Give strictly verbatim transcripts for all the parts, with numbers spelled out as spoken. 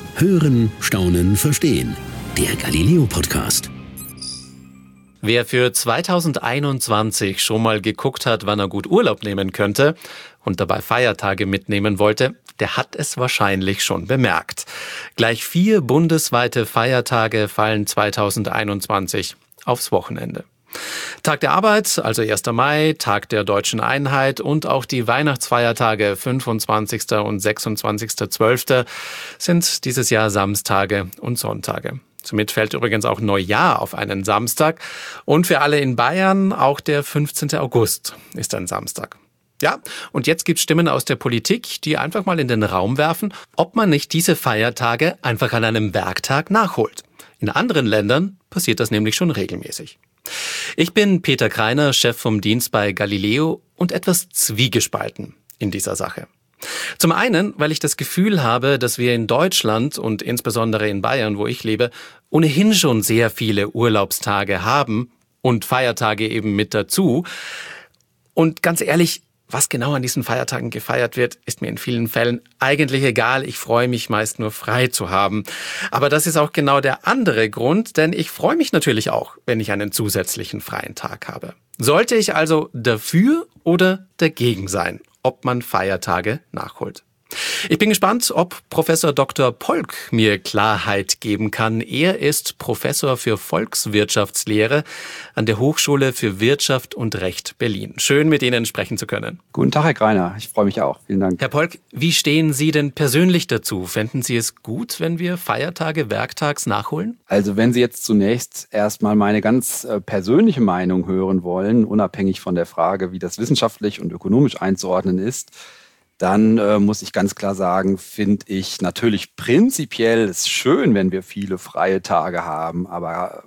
Hören, Staunen, Verstehen. Der Galileo-Podcast. Wer für zweitausendeinundzwanzig schon mal geguckt hat, wann er gut Urlaub nehmen könnte und dabei Feiertage mitnehmen wollte, der hat es wahrscheinlich schon bemerkt. Gleich vier bundesweite Feiertage fallen zweitausendeinundzwanzig aufs Wochenende. Tag der Arbeit, also erster Mai, Tag der Deutschen Einheit und auch die Weihnachtsfeiertage fünfundzwanzigster und sechsundzwanzigster zwölfter sind dieses Jahr Samstage und Sonntage. Somit fällt übrigens auch Neujahr auf einen Samstag und für alle in Bayern auch der fünfzehnter August ist ein Samstag. Ja, und jetzt gibt es Stimmen aus der Politik, die einfach mal in den Raum werfen, ob man nicht diese Feiertage einfach an einem Werktag nachholt. In anderen Ländern passiert das nämlich schon regelmäßig. Ich bin Peter Kreiner, Chef vom Dienst bei Galileo und etwas zwiegespalten in dieser Sache. Zum einen, weil ich das Gefühl habe, dass wir in Deutschland und insbesondere in Bayern, wo ich lebe, ohnehin schon sehr viele Urlaubstage haben und Feiertage eben mit dazu. Und ganz ehrlich, was genau an diesen Feiertagen gefeiert wird, ist mir in vielen Fällen eigentlich egal. Ich freue mich meist nur frei zu haben. Aber das ist auch genau der andere Grund, denn ich freue mich natürlich auch, wenn ich einen zusätzlichen freien Tag habe. Sollte ich also dafür oder dagegen sein, ob man Feiertage nachholt? Ich bin gespannt, ob Professor Doktor Polk mir Klarheit geben kann. Er ist Professor für Volkswirtschaftslehre an der Hochschule für Wirtschaft und Recht Berlin. Schön, mit Ihnen sprechen zu können. Guten Tag, Herr Kreiner. Ich freue mich auch. Vielen Dank. Herr Polk, wie stehen Sie denn persönlich dazu? Fänden Sie es gut, wenn wir Feiertage werktags nachholen? Also wenn Sie jetzt zunächst erstmal meine ganz äh, persönliche Meinung hören wollen, unabhängig von der Frage, wie das wissenschaftlich und ökonomisch einzuordnen ist, dann äh, muss ich ganz klar sagen, finde ich natürlich prinzipiell ist schön, wenn wir viele freie Tage haben, aber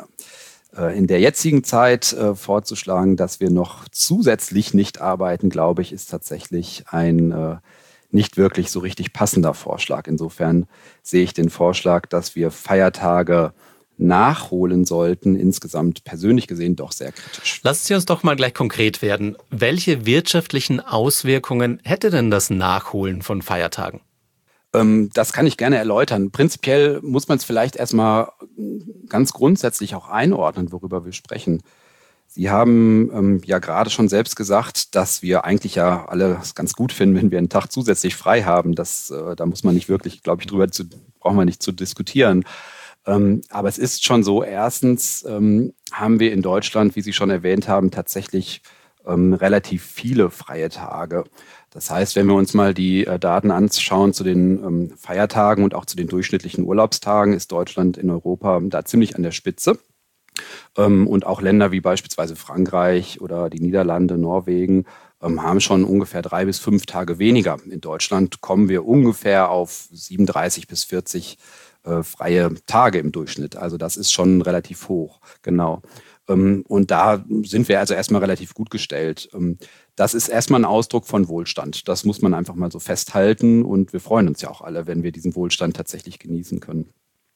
äh, in der jetzigen Zeit äh, vorzuschlagen, dass wir noch zusätzlich nicht arbeiten, glaube ich, ist tatsächlich ein äh, nicht wirklich so richtig passender Vorschlag. Insofern sehe ich den Vorschlag, dass wir Feiertage nachholen sollten, insgesamt persönlich gesehen doch sehr kritisch. Lassen Sie uns doch mal gleich konkret werden. Welche wirtschaftlichen Auswirkungen hätte denn das Nachholen von Feiertagen? Ähm, das kann ich gerne erläutern. Prinzipiell muss man es vielleicht erstmal ganz grundsätzlich auch einordnen, worüber wir sprechen. Sie haben ähm, ja gerade schon selbst gesagt, dass wir eigentlich ja alle es ganz gut finden, wenn wir einen Tag zusätzlich frei haben. Das, äh, da muss man nicht wirklich, glaube ich, drüber zu, brauchen wir nicht zu diskutieren. Ähm, aber es ist schon so, erstens ähm, haben wir in Deutschland, wie Sie schon erwähnt haben, tatsächlich ähm, relativ viele freie Tage. Das heißt, wenn wir uns mal die äh, Daten anschauen zu den ähm, Feiertagen und auch zu den durchschnittlichen Urlaubstagen, ist Deutschland in Europa da ziemlich an der Spitze. Ähm, und auch Länder wie beispielsweise Frankreich oder die Niederlande, Norwegen ähm, haben schon ungefähr drei bis fünf Tage weniger. In Deutschland kommen wir ungefähr auf siebenunddreißig bis vierzig Äh, freie Tage im Durchschnitt. Also das ist schon relativ hoch, genau. Ähm, und da sind wir also erstmal relativ gut gestellt. Ähm, das ist erstmal ein Ausdruck von Wohlstand. Das muss man einfach mal so festhalten und wir freuen uns ja auch alle, wenn wir diesen Wohlstand tatsächlich genießen können.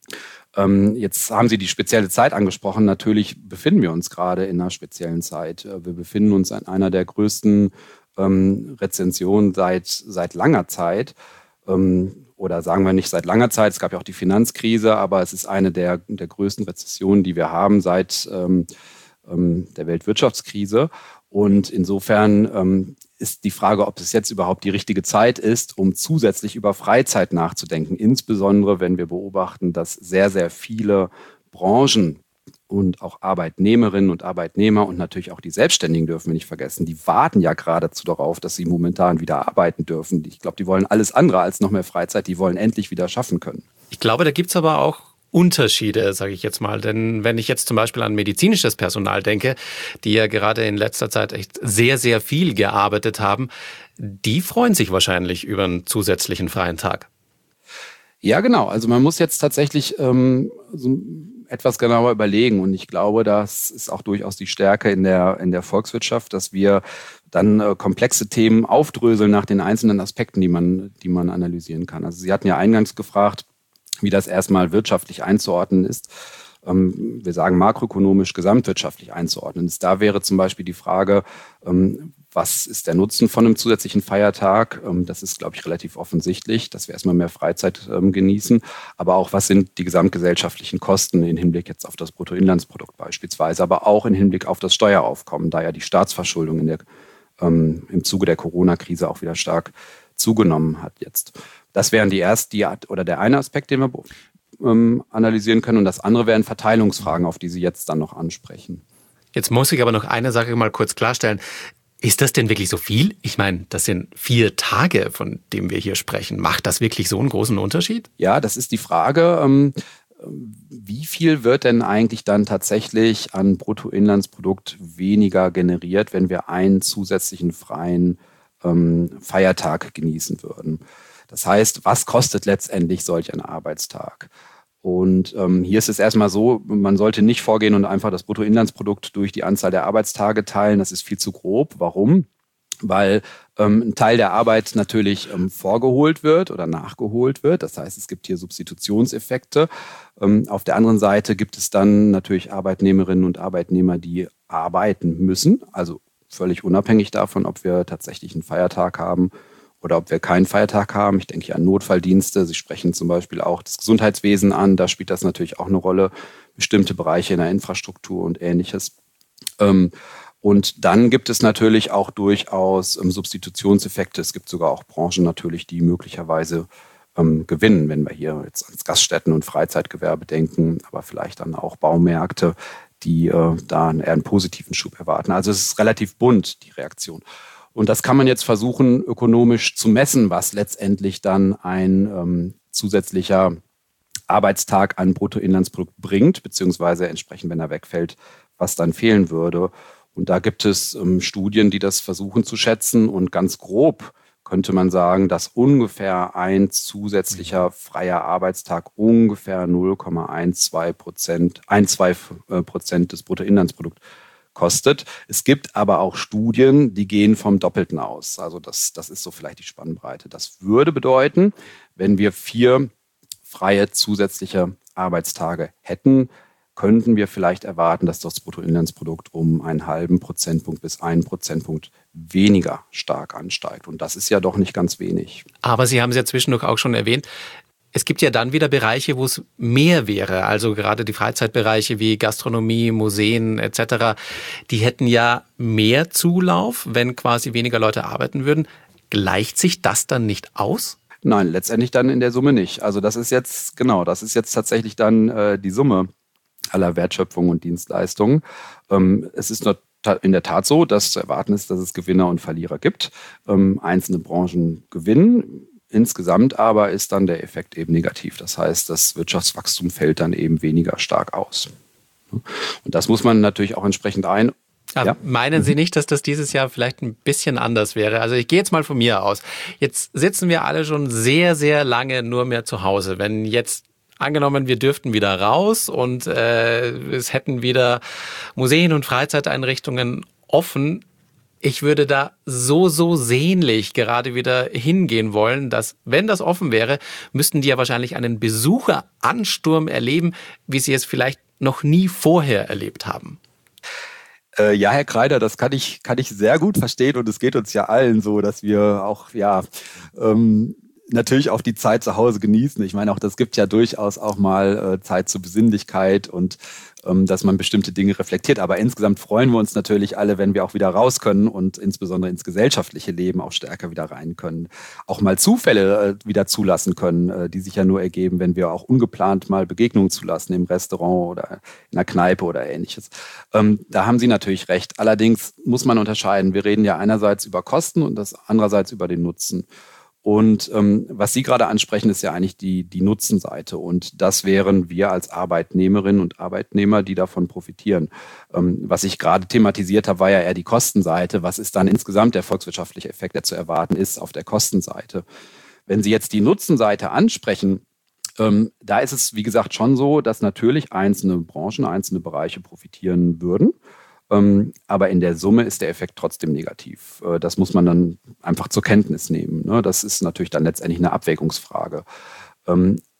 Ähm, jetzt haben Sie die spezielle Zeit angesprochen. Natürlich befinden wir uns gerade in einer speziellen Zeit. Wir befinden uns in einer der größten ähm, Rezessionen seit, seit langer Zeit. Ähm, Oder sagen wir nicht seit langer Zeit, es gab ja auch die Finanzkrise, aber es ist eine der, der größten Rezessionen, die wir haben seit ähm, ähm, der Weltwirtschaftskrise. Und insofern ähm, ist die Frage, ob es jetzt überhaupt die richtige Zeit ist, um zusätzlich über Freizeit nachzudenken. Insbesondere, wenn wir beobachten, dass sehr, sehr viele Branchen und auch Arbeitnehmerinnen und Arbeitnehmer und natürlich auch die Selbstständigen dürfen wir nicht vergessen. Die warten ja geradezu darauf, dass sie momentan wieder arbeiten dürfen. Ich glaube, die wollen alles andere als noch mehr Freizeit. Die wollen endlich wieder schaffen können. Ich glaube, da gibt es aber auch Unterschiede, sage ich jetzt mal. Denn wenn ich jetzt zum Beispiel an medizinisches Personal denke, die ja gerade in letzter Zeit echt sehr, sehr viel gearbeitet haben, die freuen sich wahrscheinlich über einen zusätzlichen freien Tag. Ja, genau. Also man muss jetzt tatsächlich ähm, so etwas genauer überlegen. Und ich glaube, das ist auch durchaus die Stärke in der, in der Volkswirtschaft, dass wir dann äh, komplexe Themen aufdröseln nach den einzelnen Aspekten, die man, die man analysieren kann. Also Sie hatten ja eingangs gefragt, wie das erstmal wirtschaftlich einzuordnen ist. wir sagen makroökonomisch, gesamtwirtschaftlich einzuordnen ist. Da wäre zum Beispiel die Frage, was ist der Nutzen von einem zusätzlichen Feiertag? Das ist, glaube ich, relativ offensichtlich, dass wir erstmal mehr Freizeit genießen. Aber auch, was sind die gesamtgesellschaftlichen Kosten im Hinblick jetzt auf das Bruttoinlandsprodukt beispielsweise, aber auch im Hinblick auf das Steueraufkommen, da ja die Staatsverschuldung in der, ähm, im Zuge der Corona-Krise auch wieder stark zugenommen hat jetzt. Das wären die erste, die, oder der eine Aspekt, den wir ähm, analysieren können. Und das andere wären Verteilungsfragen, auf die Sie jetzt dann noch ansprechen. Jetzt muss ich aber noch eine Sache mal kurz klarstellen. Ist das denn wirklich so viel? Ich meine, das sind vier Tage, von denen wir hier sprechen. Macht das wirklich so einen großen Unterschied? Ja, das ist die Frage. Ähm, wie viel wird denn eigentlich dann tatsächlich an Bruttoinlandsprodukt weniger generiert, wenn wir einen zusätzlichen freien ähm, Feiertag genießen würden? Das heißt, was kostet letztendlich solch ein Arbeitstag? Und ähm, hier ist es erstmal so, man sollte nicht vorgehen und einfach das Bruttoinlandsprodukt durch die Anzahl der Arbeitstage teilen. Das ist viel zu grob. Warum? Weil ähm, ein Teil der Arbeit natürlich ähm, vorgeholt wird oder nachgeholt wird. Das heißt, es gibt hier Substitutionseffekte. Ähm, auf der anderen Seite gibt es dann natürlich Arbeitnehmerinnen und Arbeitnehmer, die arbeiten müssen. Also völlig unabhängig davon, ob wir tatsächlich einen Feiertag haben oder ob wir keinen Feiertag haben. Ich denke hier an Notfalldienste. Sie sprechen zum Beispiel auch das Gesundheitswesen an. Da spielt das natürlich auch eine Rolle. Bestimmte Bereiche in der Infrastruktur und Ähnliches. Und dann gibt es natürlich auch durchaus Substitutionseffekte. Es gibt sogar auch Branchen natürlich, die möglicherweise gewinnen, wenn wir hier jetzt ans Gaststätten- und Freizeitgewerbe denken, aber vielleicht dann auch Baumärkte, die da eher einen positiven Schub erwarten. Also es ist relativ bunt, die Reaktion. Und das kann man jetzt versuchen, ökonomisch zu messen, was letztendlich dann ein ähm, zusätzlicher Arbeitstag an Bruttoinlandsprodukt bringt, beziehungsweise entsprechend, wenn er wegfällt, was dann fehlen würde. Und da gibt es ähm, Studien, die das versuchen zu schätzen. Und ganz grob könnte man sagen, dass ungefähr ein zusätzlicher freier Arbeitstag ungefähr null Komma zwölf Prozent, zwölf Prozent des Bruttoinlandsprodukts kostet. Es gibt aber auch Studien, die gehen vom Doppelten aus. Also das, das ist so vielleicht die Spannbreite. Das würde bedeuten, wenn wir vier freie zusätzliche Arbeitstage hätten, könnten wir vielleicht erwarten, dass das Bruttoinlandsprodukt um einen halben Prozentpunkt bis einen Prozentpunkt weniger stark ansteigt. Und das ist ja doch nicht ganz wenig. Aber Sie haben es ja zwischendurch auch schon erwähnt, es gibt ja dann wieder Bereiche, wo es mehr wäre. Also gerade die Freizeitbereiche wie Gastronomie, Museen et cetera, die hätten ja mehr Zulauf, wenn quasi weniger Leute arbeiten würden. Gleicht sich das dann nicht aus? Nein, letztendlich dann in der Summe nicht. Also das ist jetzt, genau, das ist jetzt tatsächlich dann äh, die Summe aller Wertschöpfung und Dienstleistungen. Ähm, es ist nur in der Tat so, dass zu erwarten ist, dass es Gewinner und Verlierer gibt. Ähm, einzelne Branchen gewinnen. Insgesamt aber ist dann der Effekt eben negativ. Das heißt, das Wirtschaftswachstum fällt dann eben weniger stark aus. Und das muss man natürlich auch entsprechend ein. Aber ja. Meinen Sie nicht, dass das dieses Jahr vielleicht ein bisschen anders wäre? Also ich gehe jetzt mal von mir aus. Jetzt sitzen wir alle schon sehr, sehr lange nur mehr zu Hause. Wenn jetzt angenommen, wir dürften wieder raus und äh, es hätten wieder Museen und Freizeiteinrichtungen offen, ich würde da so, so sehnlich gerade wieder hingehen wollen, dass, wenn das offen wäre, müssten die ja wahrscheinlich einen Besucheransturm erleben, wie sie es vielleicht noch nie vorher erlebt haben. Äh, ja, Herr Kreider, das kann ich, kann ich sehr gut verstehen und es geht uns ja allen so, dass wir auch, ja, ähm, natürlich auch die Zeit zu Hause genießen. Ich meine, auch das gibt ja durchaus auch mal äh, Zeit zur Besinnlichkeit und ähm, dass man bestimmte Dinge reflektiert. Aber insgesamt freuen wir uns natürlich alle, wenn wir auch wieder raus können und insbesondere ins gesellschaftliche Leben auch stärker wieder rein können. Auch mal Zufälle äh, wieder zulassen können, äh, die sich ja nur ergeben, wenn wir auch ungeplant mal Begegnungen zulassen im Restaurant oder in einer Kneipe oder Ähnliches. Ähm, da haben Sie natürlich recht. Allerdings muss man unterscheiden. Wir reden ja einerseits über Kosten und das andererseits über den Nutzen. Und ähm, was Sie gerade ansprechen, ist ja eigentlich die, die Nutzenseite. Und das wären wir als Arbeitnehmerinnen und Arbeitnehmer, die davon profitieren. Ähm, was ich gerade thematisiert habe, war ja eher die Kostenseite. Was ist dann insgesamt der volkswirtschaftliche Effekt, der zu erwarten ist auf der Kostenseite? Wenn Sie jetzt die Nutzenseite ansprechen, ähm, da ist es, wie gesagt, schon so, dass natürlich einzelne Branchen, einzelne Bereiche profitieren würden. Aber in der Summe ist der Effekt trotzdem negativ. Das muss man dann einfach zur Kenntnis nehmen. Das ist natürlich dann letztendlich eine Abwägungsfrage.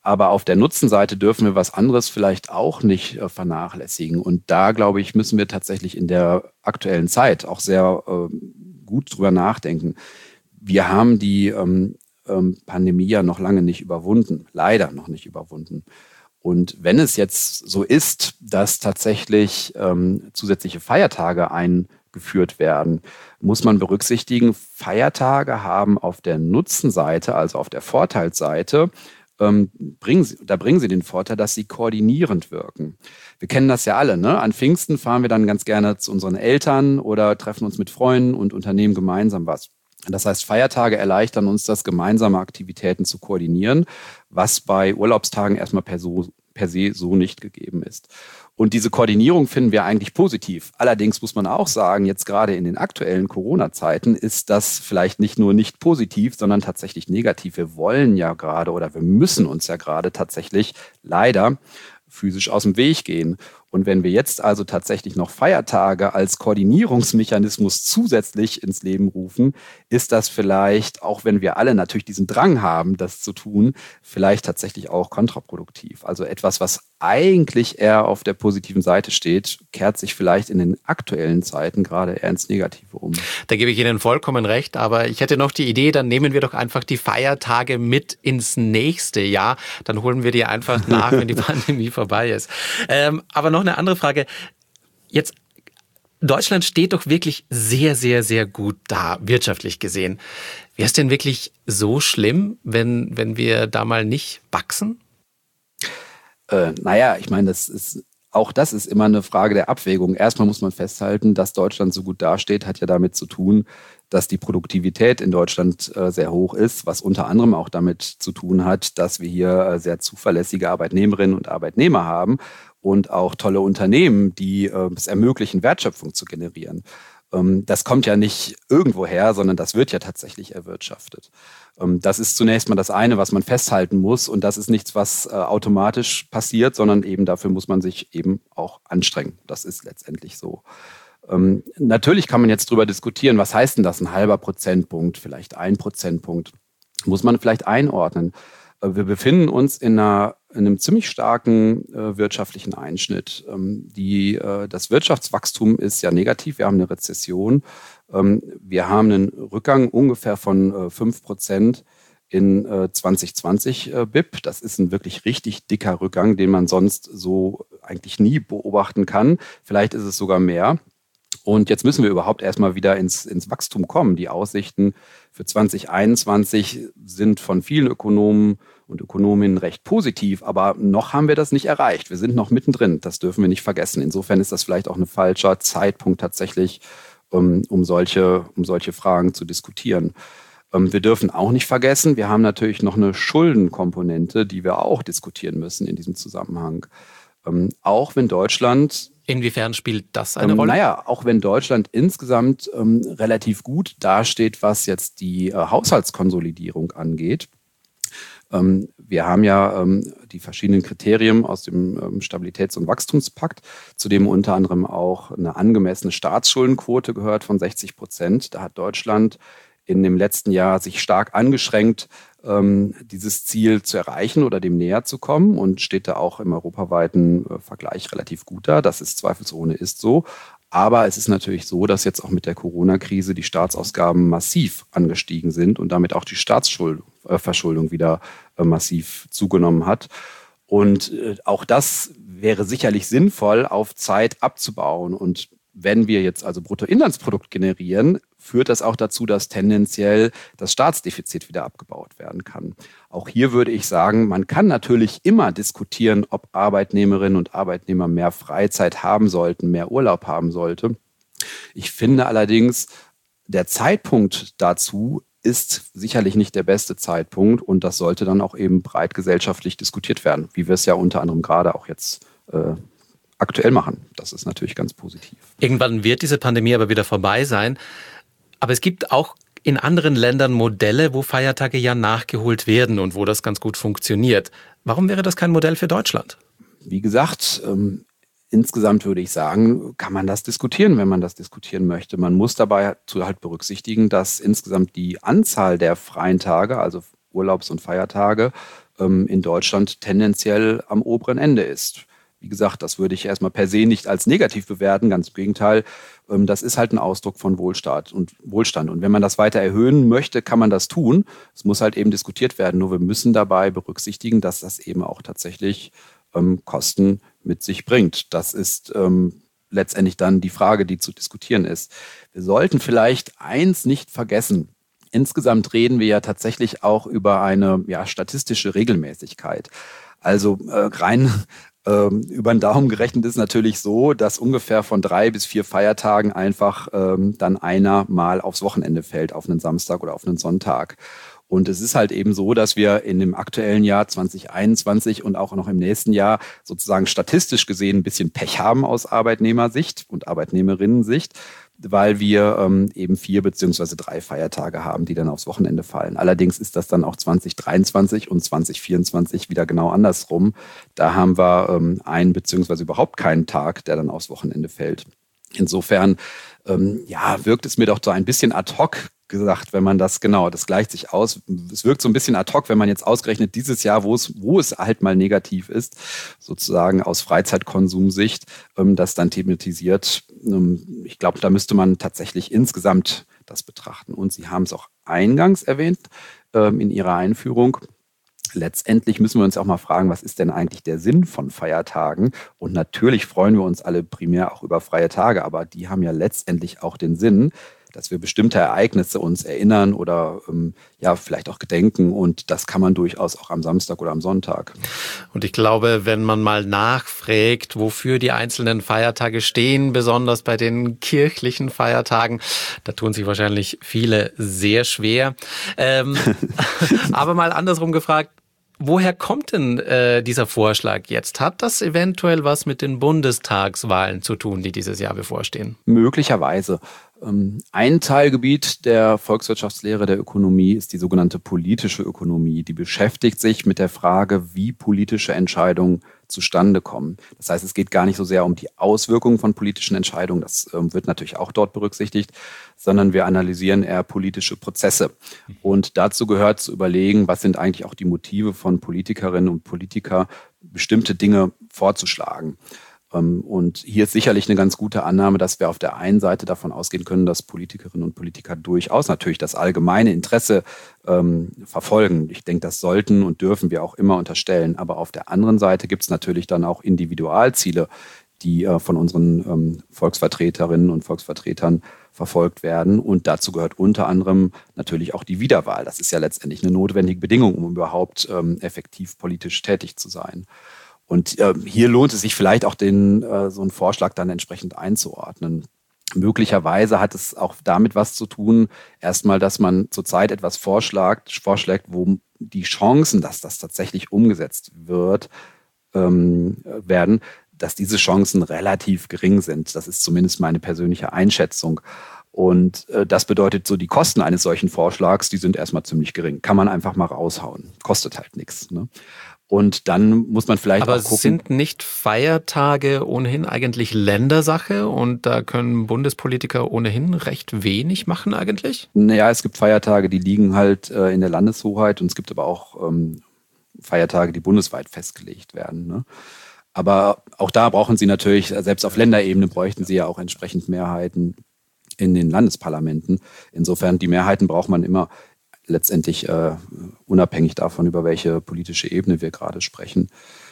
Aber auf der Nutzenseite dürfen wir was anderes vielleicht auch nicht äh, vernachlässigen. Und da, glaube ich, müssen wir tatsächlich in der aktuellen Zeit auch sehr äh, gut drüber nachdenken. Wir haben die ähm, ähm, Pandemie ja noch lange nicht überwunden, leider noch nicht überwunden. Und wenn es jetzt so ist, dass tatsächlich ähm, zusätzliche Feiertage eingeführt werden, muss man berücksichtigen, Feiertage haben auf der Nutzenseite, also auf der Vorteilsseite, ähm, bringen sie, da bringen sie den Vorteil, dass sie koordinierend wirken. Wir kennen das ja alle, ne? An Pfingsten fahren wir dann ganz gerne zu unseren Eltern oder treffen uns mit Freunden und unternehmen gemeinsam was. Das heißt, Feiertage erleichtern uns das, gemeinsame Aktivitäten zu koordinieren, was bei Urlaubstagen erstmal per, so, per se so nicht gegeben ist. Und diese Koordinierung finden wir eigentlich positiv. Allerdings muss man auch sagen, jetzt gerade in den aktuellen Corona-Zeiten ist das vielleicht nicht nur nicht positiv, sondern tatsächlich negativ. Wir wollen ja gerade oder wir müssen uns ja gerade tatsächlich leider physisch aus dem Weg gehen. Und wenn wir jetzt also tatsächlich noch Feiertage als Koordinierungsmechanismus zusätzlich ins Leben rufen, ist das vielleicht, auch wenn wir alle natürlich diesen Drang haben, das zu tun, vielleicht tatsächlich auch kontraproduktiv. Also etwas, was eigentlich eher auf der positiven Seite steht, kehrt sich vielleicht in den aktuellen Zeiten gerade eher ins Negative um. Da gebe ich Ihnen vollkommen recht, aber ich hätte noch die Idee, dann nehmen wir doch einfach die Feiertage mit ins nächste Jahr. Dann holen wir die einfach nach, wenn die Pandemie vorbei ist. Ähm, aber noch eine andere Frage. Jetzt, Deutschland steht doch wirklich sehr, sehr, sehr gut da, wirtschaftlich gesehen. Wäre es denn wirklich so schlimm, wenn, wenn wir da mal nicht wachsen? Äh, naja, ich meine, das ist, auch das ist immer eine Frage der Abwägung. Erstmal muss man festhalten, dass Deutschland so gut dasteht, hat ja damit zu tun, dass die Produktivität in Deutschland äh, sehr hoch ist, was unter anderem auch damit zu tun hat, dass wir hier äh, sehr zuverlässige Arbeitnehmerinnen und Arbeitnehmer haben und auch tolle Unternehmen, die äh, es ermöglichen, Wertschöpfung zu generieren. Ähm, das kommt ja nicht irgendwo her, sondern das wird ja tatsächlich erwirtschaftet. Ähm, das ist zunächst mal das eine, was man festhalten muss. Und das ist nichts, was äh, automatisch passiert, sondern eben dafür muss man sich eben auch anstrengen. Das ist letztendlich so. Ähm, natürlich kann man jetzt drüber diskutieren, was heißt denn das, ein halber Prozentpunkt, vielleicht ein Prozentpunkt, muss man vielleicht einordnen. Äh, wir befinden uns in, einer, in einem ziemlich starken äh, wirtschaftlichen Einschnitt. Ähm, die, äh, das Wirtschaftswachstum ist ja negativ, wir haben eine Rezession, ähm, wir haben einen Rückgang ungefähr von äh, fünf Prozent in äh, zwanzig zwanzig äh, B I P. Das ist ein wirklich richtig dicker Rückgang, den man sonst so eigentlich nie beobachten kann. Vielleicht ist es sogar mehr. Und jetzt müssen wir überhaupt erstmal wieder ins, ins Wachstum kommen. Die Aussichten für zwanzig einundzwanzig sind von vielen Ökonomen und Ökonominnen recht positiv, aber noch haben wir das nicht erreicht. Wir sind noch mittendrin, das dürfen wir nicht vergessen. Insofern ist das vielleicht auch ein falscher Zeitpunkt tatsächlich, um, um, solche, um solche Fragen zu diskutieren. Wir dürfen auch nicht vergessen, wir haben natürlich noch eine Schuldenkomponente, die wir auch diskutieren müssen in diesem Zusammenhang. Auch wenn Deutschland... Inwiefern spielt das eine ähm, Rolle? Naja, auch wenn Deutschland insgesamt ähm, relativ gut dasteht, was jetzt die äh, Haushaltskonsolidierung angeht. Ähm, wir haben ja ähm, die verschiedenen Kriterien aus dem ähm, Stabilitäts- und Wachstumspakt, zu dem unter anderem auch eine angemessene Staatsschuldenquote gehört von sechzig Prozent. Da hat Deutschland in dem letzten Jahr sich stark angeschränkt, ähm, dieses Ziel zu erreichen oder dem näher zu kommen und steht da auch im europaweiten äh, Vergleich relativ gut da. Das ist zweifelsohne ist so. Aber es ist natürlich so, dass jetzt auch mit der Corona-Krise die Staatsausgaben massiv angestiegen sind und damit auch die Staatsverschuldung äh, wieder äh, massiv zugenommen hat. Und äh, auch das wäre sicherlich sinnvoll, auf Zeit abzubauen. Und wenn wir jetzt also Bruttoinlandsprodukt generieren, führt das auch dazu, dass tendenziell das Staatsdefizit wieder abgebaut werden kann. Auch hier würde ich sagen, man kann natürlich immer diskutieren, ob Arbeitnehmerinnen und Arbeitnehmer mehr Freizeit haben sollten, mehr Urlaub haben sollten. Ich finde allerdings, der Zeitpunkt dazu ist sicherlich nicht der beste Zeitpunkt und das sollte dann auch eben breit gesellschaftlich diskutiert werden, wie wir es ja unter anderem gerade auch jetzt äh, aktuell machen. Das ist natürlich ganz positiv. Irgendwann wird diese Pandemie aber wieder vorbei sein. Aber es gibt auch in anderen Ländern Modelle, wo Feiertage ja nachgeholt werden und wo das ganz gut funktioniert. Warum wäre das kein Modell für Deutschland? Wie gesagt, ähm, insgesamt würde ich sagen, kann man das diskutieren, wenn man das diskutieren möchte. Man muss dabei halt berücksichtigen, dass insgesamt die Anzahl der freien Tage, also Urlaubs- und Feiertage, ähm, in Deutschland tendenziell am oberen Ende ist. Wie gesagt, das würde ich erstmal per se nicht als negativ bewerten, ganz im Gegenteil. Ähm, das ist halt ein Ausdruck von Wohlstand und Wohlstand. Und wenn man das weiter erhöhen möchte, kann man das tun. Es muss halt eben diskutiert werden. Nur wir müssen dabei berücksichtigen, dass das eben auch tatsächlich ähm, Kosten mit sich bringt. Das ist ähm, letztendlich dann die Frage, die zu diskutieren ist. Wir sollten vielleicht eins nicht vergessen. Insgesamt reden wir ja tatsächlich auch über eine ja, statistische Regelmäßigkeit. Also äh, rein ähm, über den Daumen gerechnet ist natürlich so, dass ungefähr von drei bis vier Feiertagen einfach ähm, dann einer mal aufs Wochenende fällt, auf einen Samstag oder auf einen Sonntag. Und es ist halt eben so, dass wir in dem aktuellen Jahr zwanzig einundzwanzig und auch noch im nächsten Jahr sozusagen statistisch gesehen ein bisschen Pech haben aus Arbeitnehmersicht und Arbeitnehmerinnensicht, weil wir ähm, eben vier beziehungsweise drei Feiertage haben, die dann aufs Wochenende fallen. Allerdings ist das dann auch zwanzig dreiundzwanzig und zwanzig vierundzwanzig wieder genau andersrum. Da haben wir ähm, einen beziehungsweise überhaupt keinen Tag, der dann aufs Wochenende fällt. Insofern ähm, ja, wirkt es mir doch so ein bisschen ad hoc gesagt, wenn man das, genau, das gleicht sich aus. Es wirkt so ein bisschen ad hoc, wenn man jetzt ausgerechnet dieses Jahr, wo es, wo es halt mal negativ ist, sozusagen aus Freizeitkonsumsicht, ähm, das dann thematisiert. Ähm, ich glaube, da müsste man tatsächlich insgesamt das betrachten. Und Sie haben es auch eingangs erwähnt ähm, in Ihrer Einführung. Letztendlich müssen wir uns auch mal fragen, was ist denn eigentlich der Sinn von Feiertagen? Und natürlich freuen wir uns alle primär auch über freie Tage, aber die haben ja letztendlich auch den Sinn, dass wir bestimmte Ereignisse uns erinnern oder ähm, ja vielleicht auch gedenken. Und das kann man durchaus auch am Samstag oder am Sonntag. Und ich glaube, wenn man mal nachfragt, wofür die einzelnen Feiertage stehen, besonders bei den kirchlichen Feiertagen, da tun sich wahrscheinlich viele sehr schwer. Ähm, aber mal andersrum gefragt, woher kommt denn äh, dieser Vorschlag jetzt? Hat das eventuell was mit den Bundestagswahlen zu tun, die dieses Jahr bevorstehen? Möglicherweise. Ein Teilgebiet der Volkswirtschaftslehre der Ökonomie ist die sogenannte politische Ökonomie. Die beschäftigt sich mit der Frage, wie politische Entscheidungen zustande kommen. Das heißt, es geht gar nicht so sehr um die Auswirkungen von politischen Entscheidungen, das wird natürlich auch dort berücksichtigt, sondern wir analysieren eher politische Prozesse. Und dazu gehört zu überlegen, was sind eigentlich auch die Motive von Politikerinnen und Politikern, bestimmte Dinge vorzuschlagen. Und hier ist sicherlich eine ganz gute Annahme, dass wir auf der einen Seite davon ausgehen können, dass Politikerinnen und Politiker durchaus natürlich das allgemeine Interesse ähm, verfolgen. Ich denke, das sollten und dürfen wir auch immer unterstellen. Aber auf der anderen Seite gibt es natürlich dann auch Individualziele, die äh, von unseren ähm, Volksvertreterinnen und Volksvertretern verfolgt werden. Und dazu gehört unter anderem natürlich auch die Wiederwahl. Das ist ja letztendlich eine notwendige Bedingung, um überhaupt ähm, effektiv politisch tätig zu sein. Und äh, hier lohnt es sich vielleicht auch, den, äh, so einen Vorschlag dann entsprechend einzuordnen. Möglicherweise hat es auch damit was zu tun, erstmal, dass man zurzeit etwas vorschlägt, vorschlägt, wo die Chancen, dass das tatsächlich umgesetzt wird, ähm, werden, dass diese Chancen relativ gering sind. Das ist zumindest meine persönliche Einschätzung. Und äh, das bedeutet so, die Kosten eines solchen Vorschlags, die sind erstmal ziemlich gering. Kann man einfach mal raushauen. Kostet halt nichts, ne? Und dann muss man vielleicht Aber auch gucken. sind nicht Feiertage ohnehin eigentlich Ländersache und da können Bundespolitiker ohnehin recht wenig machen eigentlich? Naja, es gibt Feiertage, die liegen halt äh, in der Landeshoheit und es gibt aber auch ähm, Feiertage, die bundesweit festgelegt werden, ne? Aber auch da brauchen Sie natürlich, selbst auf Länderebene bräuchten Sie ja auch entsprechend Mehrheiten in den Landesparlamenten. Insofern, die Mehrheiten braucht man immer letztendlich äh, unabhängig davon, über welche politische Ebene wir gerade sprechen.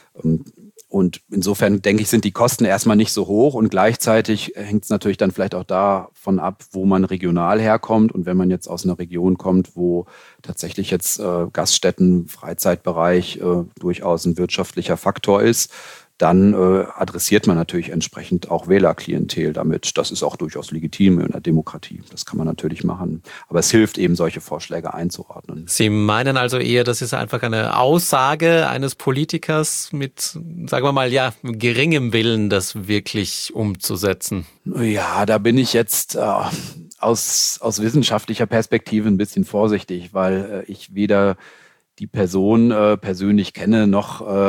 Und insofern, denke ich, sind die Kosten erstmal nicht so hoch und gleichzeitig hängt es natürlich dann vielleicht auch davon ab, wo man regional herkommt. Und wenn man jetzt aus einer Region kommt, wo tatsächlich jetzt äh, Gaststätten, Freizeitbereich äh, durchaus ein wirtschaftlicher Faktor ist, dann äh, adressiert man natürlich entsprechend auch Wählerklientel damit. Das ist auch durchaus legitim in der Demokratie. Das kann man natürlich machen. Aber es hilft eben, solche Vorschläge einzuordnen. Sie meinen also eher, das ist einfach eine Aussage eines Politikers mit, sagen wir mal, ja, geringem Willen, das wirklich umzusetzen? Ja, da bin ich jetzt äh, aus, aus wissenschaftlicher Perspektive ein bisschen vorsichtig, weil äh, ich weder die Person äh, persönlich kenne, noch äh,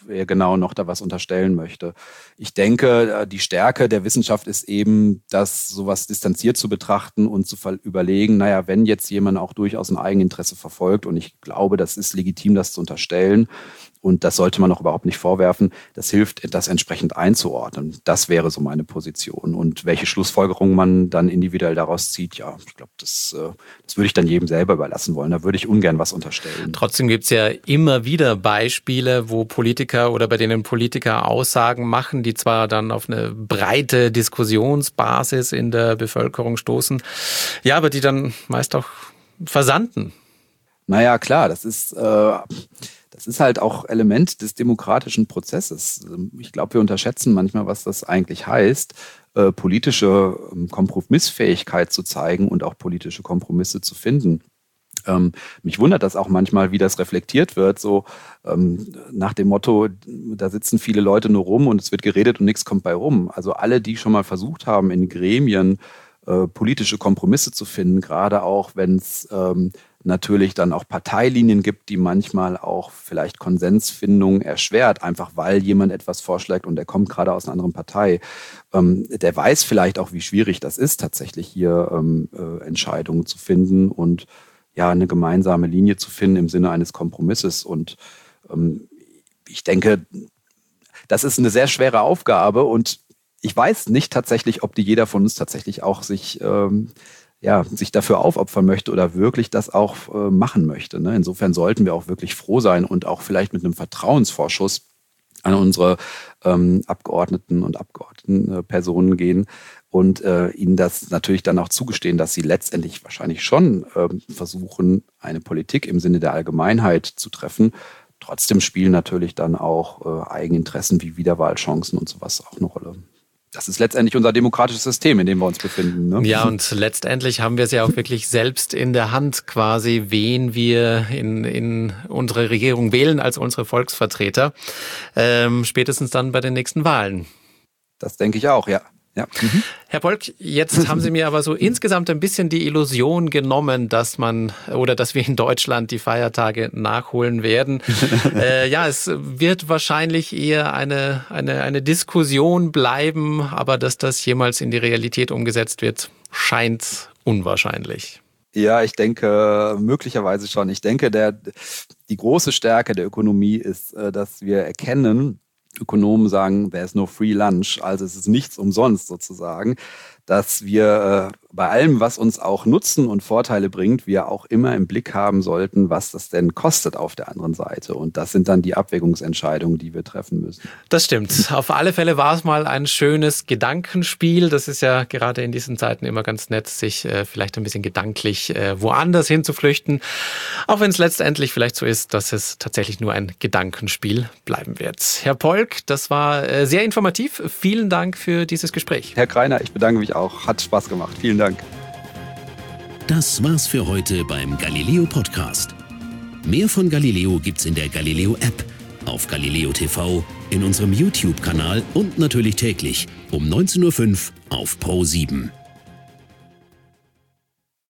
wer genau noch da was unterstellen möchte. Ich denke, die Stärke der Wissenschaft ist eben, das sowas distanziert zu betrachten und zu überlegen, naja, wenn jetzt jemand auch durchaus ein Eigeninteresse verfolgt, und ich glaube, das ist legitim, das zu unterstellen, und das sollte man auch überhaupt nicht vorwerfen. Das hilft, das entsprechend einzuordnen. Das wäre so meine Position. Und welche Schlussfolgerungen man dann individuell daraus zieht, ja, ich glaube, das, das würde ich dann jedem selber überlassen wollen. Da würde ich ungern was unterstellen. Trotzdem gibt es ja immer wieder Beispiele, wo Politiker oder bei denen Politiker Aussagen machen, die zwar dann auf eine breite Diskussionsbasis in der Bevölkerung stoßen, ja, aber die dann meist auch versanden. Naja, klar, das ist... Äh Das ist halt auch Element des demokratischen Prozesses. Ich glaube, wir unterschätzen manchmal, was das eigentlich heißt, äh, politische Kompromissfähigkeit zu zeigen und auch politische Kompromisse zu finden. Ähm, mich wundert das auch manchmal, wie das reflektiert wird, so ähm, nach dem Motto, da sitzen viele Leute nur rum und es wird geredet und nichts kommt bei rum. Also alle, die schon mal versucht haben, in Gremien äh, politische Kompromisse zu finden, gerade auch, wenn es ähm, natürlich dann auch Parteilinien gibt, die manchmal auch vielleicht Konsensfindung erschwert, einfach weil jemand etwas vorschlägt und der kommt gerade aus einer anderen Partei. Ähm, der weiß vielleicht auch, wie schwierig das ist, tatsächlich hier ähm, äh, Entscheidungen zu finden und ja, eine gemeinsame Linie zu finden im Sinne eines Kompromisses. Und ähm, ich denke, das ist eine sehr schwere Aufgabe und ich weiß nicht tatsächlich, ob die jeder von uns tatsächlich auch sich ähm, ja, sich dafür aufopfern möchte oder wirklich das auch äh, machen möchte. Ne? Insofern sollten wir auch wirklich froh sein und auch vielleicht mit einem Vertrauensvorschuss an unsere ähm, Abgeordneten und Abgeordnetenpersonen gehen und äh, ihnen das natürlich dann auch zugestehen, dass sie letztendlich wahrscheinlich schon äh, versuchen, eine Politik im Sinne der Allgemeinheit zu treffen. Trotzdem spielen natürlich dann auch äh, Eigeninteressen wie Wiederwahlchancen und sowas auch eine Rolle. Das ist letztendlich unser demokratisches System, in dem wir uns befinden. Ne? Ja, und letztendlich haben wir es ja auch wirklich selbst in der Hand quasi, wen wir in, in unsere Regierung wählen als unsere Volksvertreter. Ähm, spätestens dann bei den nächsten Wahlen. Das denke ich auch, ja. Ja. Mhm. Herr Polk, jetzt haben Sie mir aber so insgesamt ein bisschen die Illusion genommen, dass man oder dass wir in Deutschland die Feiertage nachholen werden. äh, ja, es wird wahrscheinlich eher eine, eine, eine Diskussion bleiben, aber dass das jemals in die Realität umgesetzt wird, scheint unwahrscheinlich. Ja, ich denke möglicherweise schon. Ich denke, der, die große Stärke der Ökonomie ist, dass wir erkennen, Ökonomen sagen, there's no free lunch, also es ist nichts umsonst sozusagen, dass wir äh, bei allem, was uns auch Nutzen und Vorteile bringt, wir auch immer im Blick haben sollten, was das denn kostet auf der anderen Seite. Und das sind dann die Abwägungsentscheidungen, die wir treffen müssen. Das stimmt. Auf alle Fälle war es mal ein schönes Gedankenspiel. Das ist ja gerade in diesen Zeiten immer ganz nett, sich äh, vielleicht ein bisschen gedanklich äh, woanders hinzuflüchten. Auch wenn es letztendlich vielleicht so ist, dass es tatsächlich nur ein Gedankenspiel bleiben wird. Herr Polk, das war äh, sehr informativ. Vielen Dank für dieses Gespräch. Herr Greiner, ich bedanke mich auch. Hat Spaß gemacht. Vielen Dank. Das war's für heute beim Galileo Podcast. Mehr von Galileo gibt's in der Galileo App, auf Galileo T V, in unserem YouTube-Kanal und natürlich täglich um neunzehn Uhr fünf auf Pro sieben.